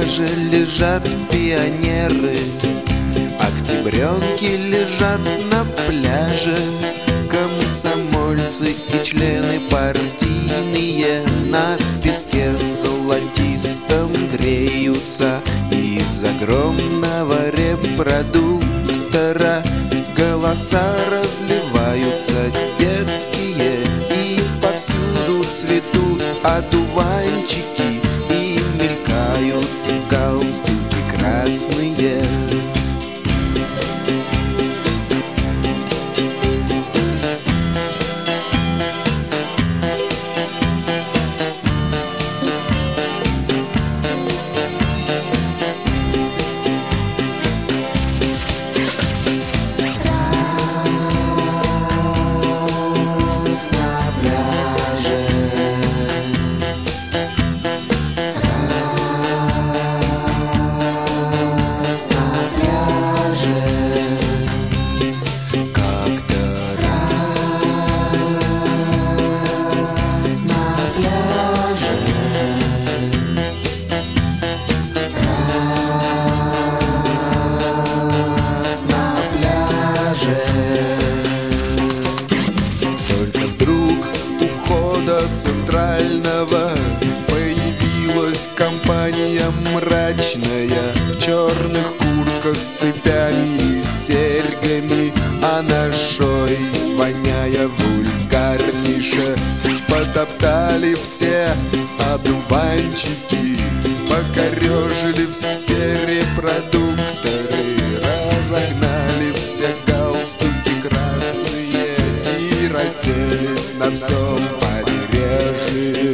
пляже лежат пионеры, октябренки лежат на пляже. Комсомольцы и члены партийные на песке золотистом греются. Из огромного репродуктора голоса разливаются детские, и повсюду цветут одуванчики, и мелькают галстуки красные. Центрального появилась компания мрачная, в черных куртках с цепями и серьгами, а на шее, воняя вульгарнейше, потоптали все одуванчики, покорежили все репродукторы, разогнали все галстуки красные и расселись на всем побережье.